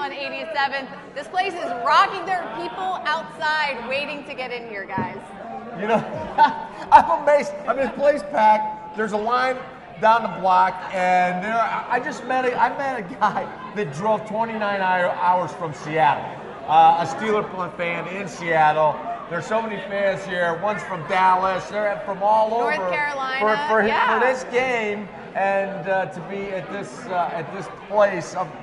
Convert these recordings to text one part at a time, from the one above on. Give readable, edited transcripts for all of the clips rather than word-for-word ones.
on 87th. This place is rocking. There are people outside waiting to get in here, guys. You know, I'm amazed. I mean, this place packed. There's a line down the block, and I met a guy that drove 29 hours from Seattle, a Steeler fan in Seattle. There's so many fans here. One's from Dallas. They're from all North over Carolina. for this game, and to be at this place of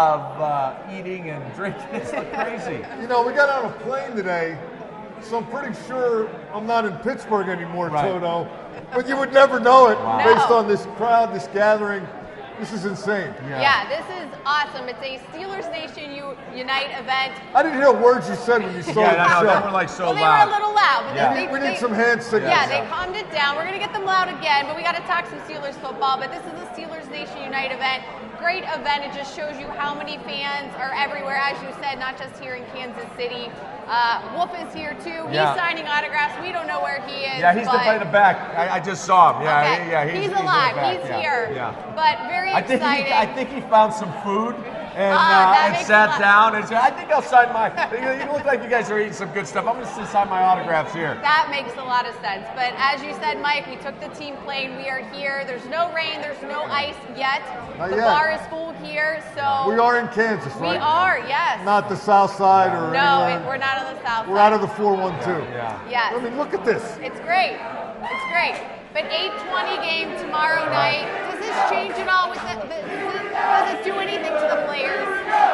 eating and drinking. It's like crazy. You know, we got on a plane today, so I'm pretty sure I'm not in Pittsburgh anymore, Right. Toto. But you would never know it Wow. based on this crowd, this gathering. This is insane. Yeah, this is awesome. It's a Steelers Nation Unite event. I didn't hear words you said when you started Yeah, I know. the They show. were like so Well, they loud. were a little loud. But Yeah. We need some hand signals. Yeah, they calmed it down. We're going to get them loud again, but we got to talk some Steelers football. But this is the Steelers Nation Unite event. Great event. It just shows you how many fans are everywhere, as you said, not just here in Kansas City. Wolf is here too. Yeah. He's signing autographs. We don't know where he is. Yeah, he's by the back. I just saw him. Yeah, Okay. yeah, He's in the alive. back. He's Yeah, here. Yeah. But very I exciting. think he found some food and that and makes sat a lot- down and said, "I think I'll sign my." You look like you guys are eating some good stuff. I'm going to sign my autographs here. That makes a lot of sense. But as you said, Mike, we took the team plane. We are here. There's no rain. There's no ice yet. Not The yet. bar is full here, so We are in Kansas, we right? are, yes. Not the South Side or No, anywhere. we're not on the south We're side. out of the 412. Yeah. Yes. I mean, look at this. It's great. It's great. But 8:20 game tomorrow night. Does this change at all? Does it do anything to the players?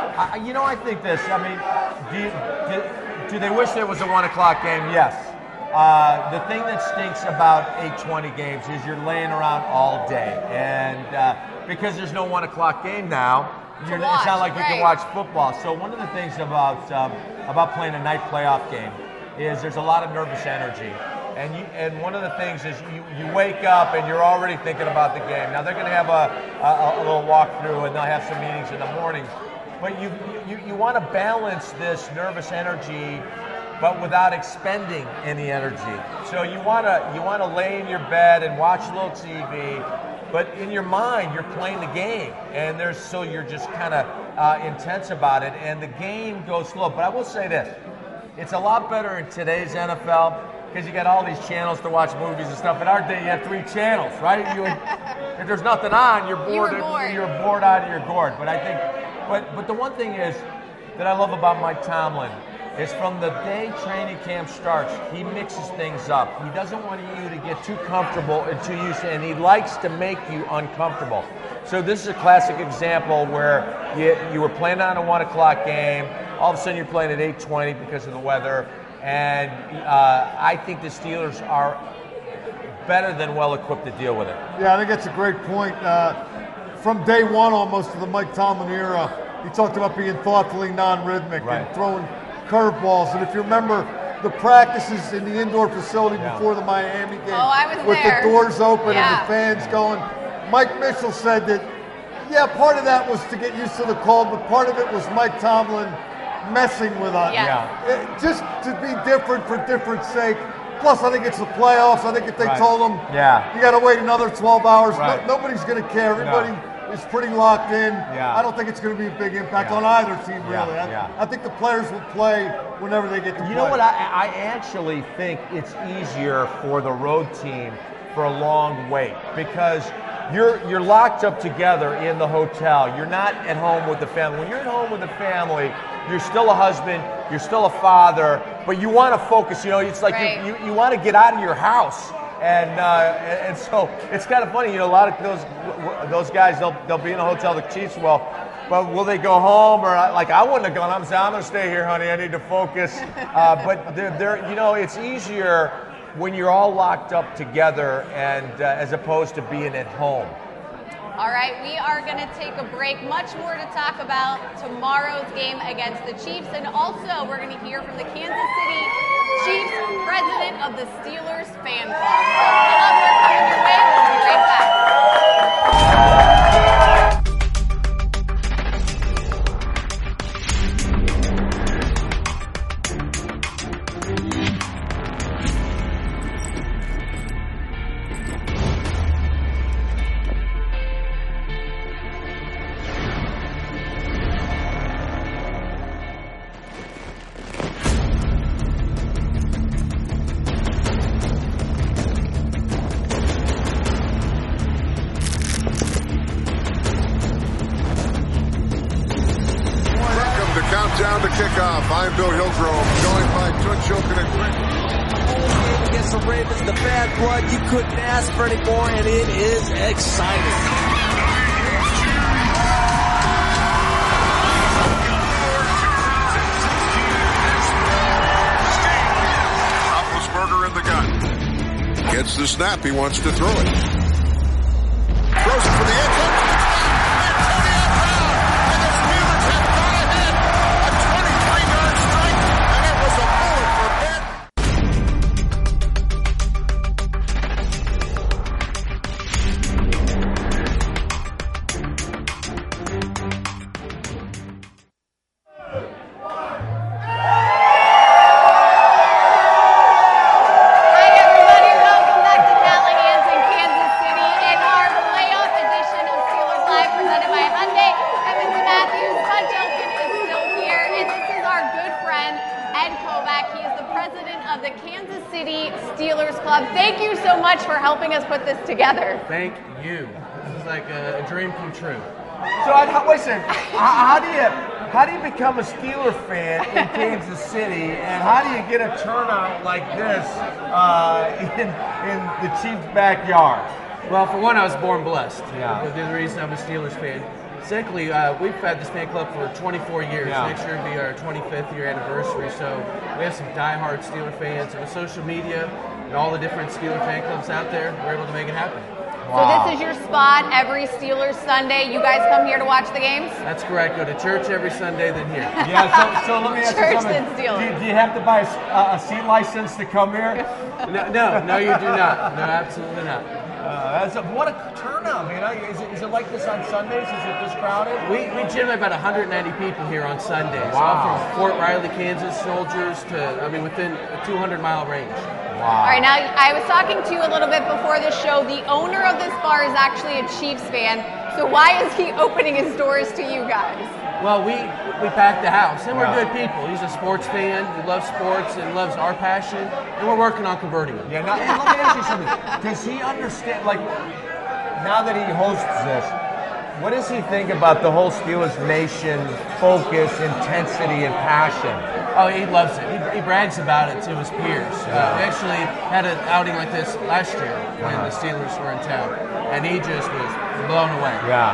I think this. I mean, do they wish there was a 1 o'clock game? Yes. The thing that stinks about 8:20 games is you're laying around all day, and because there's no 1 o'clock game now, it's not like you can right. watch football. So one of the things about playing a night playoff game is there's a lot of nervous energy. And one of the things is you wake up and you're already thinking about the game. Now they're going to have a little walkthrough and they'll have some meetings in the morning, but you want to balance this nervous energy, but without expending any energy. So you want to lay in your bed and watch a little TV, but in your mind you're playing the game, and you're just kind of intense about it, and the game goes slow. But I will say this: it's a lot better in today's NFL. Because you got all these channels to watch movies and stuff. In our day, you had 3 channels, right? If there's nothing on, you're bored. You're bored out of your gourd. But I think, but the one thing is that I love about Mike Tomlin is from the day training camp starts, he mixes things up. He doesn't want you to get too comfortable and too used to, and he likes to make you uncomfortable. So this is a classic example where you were playing on a 1 o'clock game. All of a sudden, you're playing at 8:20 because of the weather. And I think the Steelers are better than well equipped to deal with it. Yeah, I think that's a great point. From day one almost of the Mike Tomlin era, he talked about being thoughtfully non-rhythmic Right. and throwing curveballs. And if you remember the practices in the indoor facility Yeah. before the Miami game, I was with there. the doors open Yeah. and the fans going, Mike Mitchell said that, yeah, part of that was to get used to the cold, but part of it was Mike Tomlin messing with us. Yeah. Just to be different for different sake. Plus, I think it's the playoffs. I think if they Right. told them Yeah. you got to wait another 12 hours, Right. nobody's going to care. Everybody is pretty locked in. Yeah. I don't think it's going to be a big impact Yeah. on either team, Yeah, really. yeah. I think the players will play whenever they get to play. You know what? I actually think it's easier for the road team for a long wait because you're locked up together in the hotel. You're not at home with the family. When you're at home with the family, you're still a husband, you're still a father, but you want to focus. It's like Right. you want to get out of your house. And so it's kind of funny. A lot of those guys, they'll be in a hotel. The Chiefs will. But will they go home or like I wouldn't have gone? I'm saying I'm going to stay here, honey. I need to focus. But it's easier when you're all locked up together and as opposed to being at home. All right, we are going to take a break. Much more to talk about tomorrow's game against the Chiefs. And also, we're going to hear from the Kansas City Chiefs president of the Steelers fan club. So, we're coming your way. We'll be right back. down to kickoff. I'm Bill Hillgrove, joined by Toots Jochen and Greg. Game against the Ravens, the bad blood. You couldn't ask for any more, and it is exciting. In the gun. Gets the snap. He wants to throw it. Throws it for the end zone. Antonio Brown. And the Steelers have gone ahead. A 23-yard strike. And it was a bullet for Ben. Thank you so much for helping us put this together. Thank you. This is like a dream come true. So, wait a second. How do you become a Steeler fan in Kansas City, and how do you get a turnout like this in the Chiefs' backyard? Well, for one, I was born blessed. Yeah. Which is the reason I'm a Steelers fan. Secondly, we've had this fan club for 24 years. Yeah. Next year will be our 25th year anniversary. So we have some diehard Steeler fans. And with social media and all the different Steeler fan clubs out there, we're able to make it happen. Wow. So this is your spot every Steelers Sunday. You guys come here to watch the games? That's correct. Go to church every Sunday, then here. Yeah, so let me ask you something. Steelers. Do you have to buy a seat license to come here? No, you do not. No, absolutely not. What a turnout, man. Is it like this on Sundays? Is it this crowded? We generate about 190 people here on Sundays. Wow. All from Fort Riley, Kansas soldiers to, within a 200-mile range. All Wow. right, now I was talking to you a little bit before the show. The owner of this bar is actually a Chiefs fan. So why is he opening his doors to you guys? Well, we pack the house, and we're good people. He's a sports fan. He loves sports and loves our passion, and we're working on converting him. Yeah, and let me ask you something. Does he understand, now that he hosts this, what does he think about the whole Steelers Nation focus, intensity, and passion? Oh, he loves it. He brags about it to his peers. We actually had an outing like this last year when the Steelers were in town, and he just was blown away. Yeah.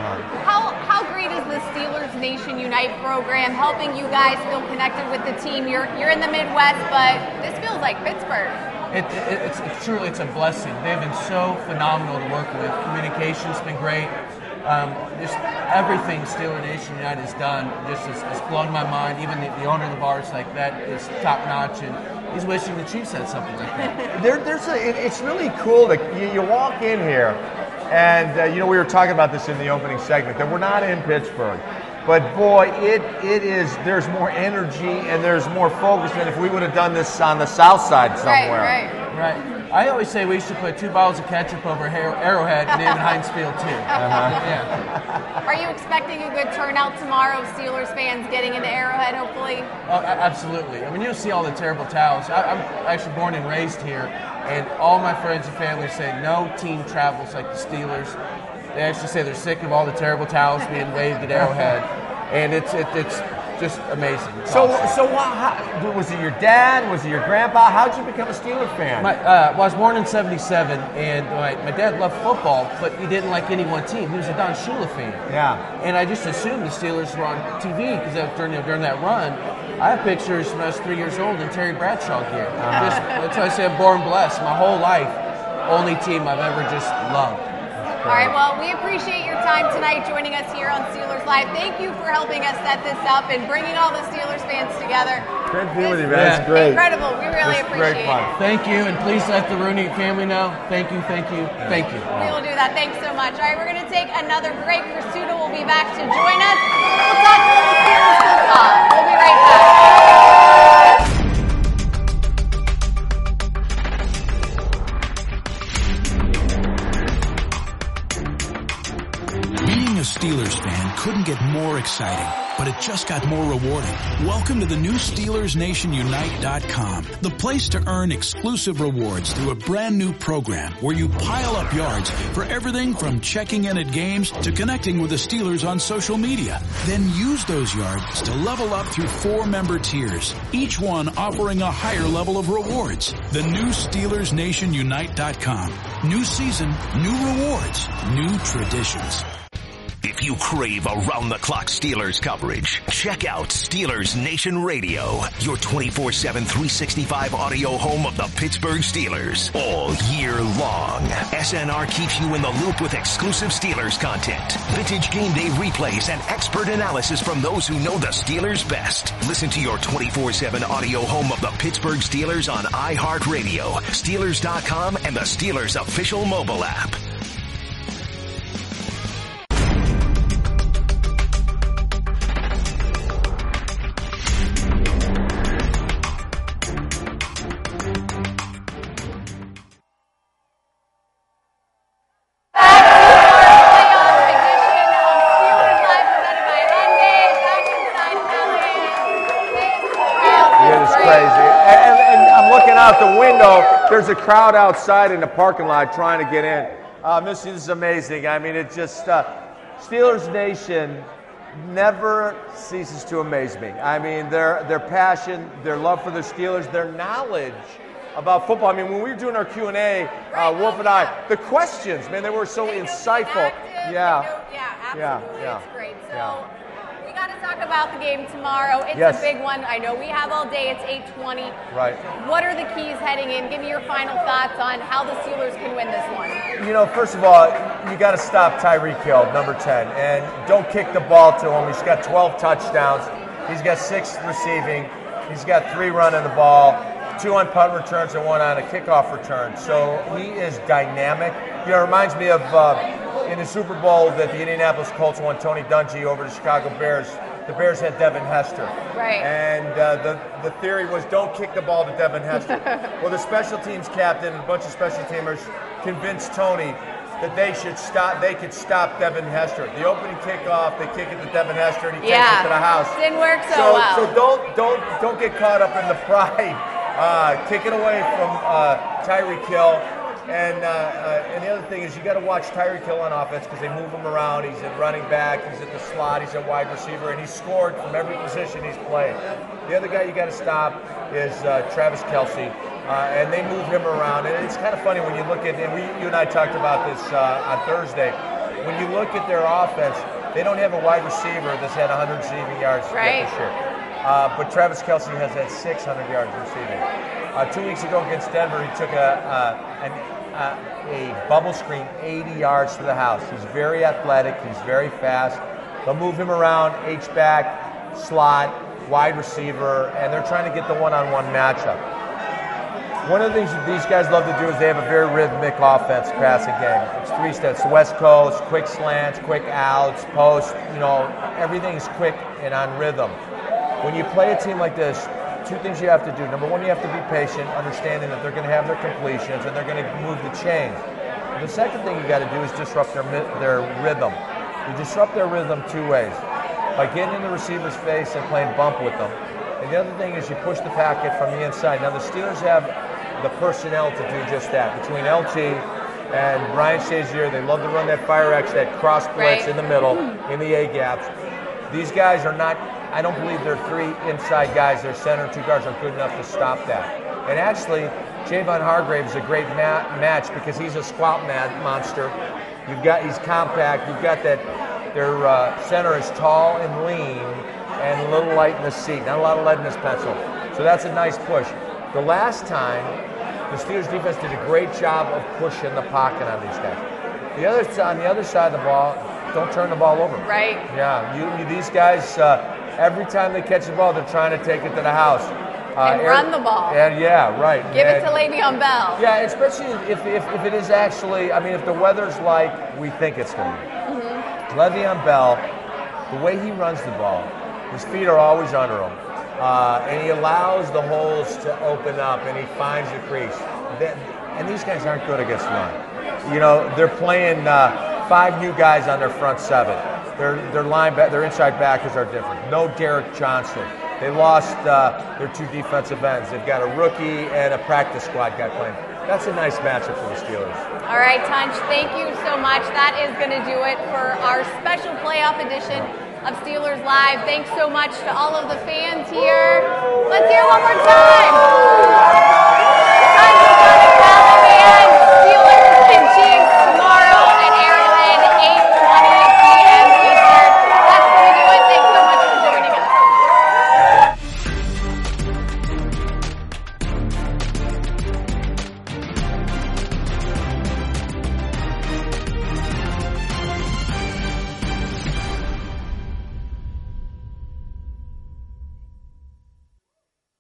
How great is the Steelers Nation Unite program helping you guys feel connected with the team? You're in the Midwest, but this feels like Pittsburgh. It's truly a blessing. They've been so phenomenal to work with. Communication's been great. Just everything Steeler Nation United has done just has blown my mind. Even the owner of the bar is like, that is top notch, and he's wishing the Chiefs had something like that. It's really cool that you walk in here, and we were talking about this in the opening segment, that we're not in Pittsburgh. But boy, it is. There's more energy and there's more focus than if we would have done this on the South Side somewhere. Right. I always say we should put 2 bottles of ketchup over Arrowhead and name it Heinz Field too. Yeah. Are you expecting a good turnout tomorrow? Steelers fans getting into Arrowhead, hopefully. Oh, absolutely. You'll see all the terrible towels. I'm actually born and raised here, and all my friends and family say no team travels like the Steelers. They actually say they're sick of all the terrible towels being waved at Arrowhead, and it's just amazing. It's awesome. Was it your dad? Was it your grandpa? How did you become a Steelers fan? I was born in '77, and my dad loved football, but he didn't like any one team. He was a Don Shula fan. Yeah. And I just assumed the Steelers were on TV because during that run, I have pictures when I was 3 years old in Terry Bradshaw gear. That's why I say I'm born blessed. My whole life, only team I've ever just loved. All right, well, we appreciate your time tonight joining us here on Steelers Live. Thank you for helping us set this up and bringing all the Steelers fans together. Great being with you, man. It's great. Incredible. We really appreciate it. Thank you, and please let the Rooney family know. Thank you. We will do that. Thanks so much. All right, we're going to take another break. Pursuta will be back to join us. We'll talk a little Steelers football. We'll be right back. Being a Steelers fan couldn't get more exciting, but it just got more rewarding. Welcome to the new SteelersNationUnite.com, the place to earn exclusive rewards through a brand new program where you pile up yards for everything from checking in at games to connecting with the Steelers on social media. Then use those yards to level up through 4 member tiers, each one offering a higher level of rewards. The new SteelersNationUnite.com. New season, new rewards, new traditions. If you crave around-the-clock Steelers coverage, check out Steelers Nation Radio, your 24/7, 365 audio home of the Pittsburgh Steelers all year long. SNR keeps you in the loop with exclusive Steelers content, vintage game day replays, and expert analysis from those who know the Steelers best. Listen to your 24/7 audio home of the Pittsburgh Steelers on iHeartRadio, Steelers.com, and the Steelers official mobile app. Out the window, there's a crowd outside in the parking lot trying to get in. This is amazing. I mean, it just Steelers Nation never ceases to amaze me. I mean, their passion, their love for the Steelers, their knowledge about football. I mean, when we were doing our Q&A, Wolf and I, the questions, man, they were so insightful. Yeah, absolutely. It's great. So. We got to talk about the game tomorrow. It's a big one. I know we have all day. It's 8:20. Right. What are the keys heading in? Give me your final thoughts on how the Steelers can win this one. You know, first of all, you got to stop Tyreek Hill, number 10, and don't kick the ball to him. He's got 12 touchdowns. He's got 6 receiving. He's got 3 running the ball, 2 on punt returns and 1 on a kickoff return. So he is dynamic. You know, it reminds me of in the Super Bowl that the Indianapolis Colts won, Tony Dungy over the Chicago Bears. The Bears had Devin Hester. Right. And the theory was don't kick the ball to Devin Hester. Well, the special teams captain and a bunch of special teamers convinced Tony that they could stop Devin Hester. The opening kickoff, they kick it to Devin Hester and he takes it to the house. Didn't work so well. So don't get caught up in the pride. Kick it away from Tyreek Hill. And the other thing is you got to watch Tyreek Hill on offense because they move him around. He's at running back, he's at the slot, he's at wide receiver, and he's scored from every position he's played. The other guy you got to stop is Travis Kelce, and they move him around. And it's kind of funny when you look at, and you and I talked about this on Thursday, when you look at their offense, they don't have a wide receiver that's had 100 receiving yards yet this year. But Travis Kelce has had 600 yards receiving. 2 weeks ago against Denver, he took a bubble screen 80 yards to the house. He's very athletic. He's very fast. They'll move him around, H-back, slot, wide receiver, and they're trying to get the one-on-one matchup. One of the things that these guys love to do is they have a very rhythmic offense passing game. It's 3 steps, West Coast, quick slants, quick outs, post, everything's quick and on rhythm. When you play a team like this, 2 things you have to do. Number 1, you have to be patient, understanding that they're going to have their completions and they're going to move the chains. The second thing you got to do is disrupt their rhythm. You disrupt their rhythm 2 ways. By getting in the receiver's face and playing bump with them. And the other thing is you push the packet from the inside. Now the Steelers have the personnel to do just that. Between LT and Brian Shazier, they love to run that fire X, that cross blitz in the middle, in the A-gaps. These guys are not, I don't believe their 3 inside guys, their center and 2 guards are good enough to stop that. And actually, Javon Hargrave is a great match because he's a squat monster. He's compact. You've got that. Their center is tall and lean and a little light in the seat. Not a lot of lead in his pencil. So that's a nice push. The last time, the Steelers defense did a great job of pushing the pocket on these guys. On the other side of the ball, don't turn the ball over. Right. Yeah. These guys, every time they catch the ball, they're trying to take it to the house. And run the ball. And right. Give it to Le'Veon Bell. Yeah, especially if it is actually, if the weather's like we think it's going to be. Mm-hmm. Le'Veon Bell, the way he runs the ball, his feet are always under him. And he allows the holes to open up and he finds the crease. And these guys aren't good against run. They're playing 5 new guys on their front 7. their inside backers are different. No Derek Johnson. They lost their 2 defensive ends. They've got a rookie and a practice squad guy playing. That's a nice matchup for the Steelers. All right, Tunch, thank you so much. That is going to do it for our special playoff edition of Steelers Live. Thanks so much to all of the fans here. Let's hear it one more time.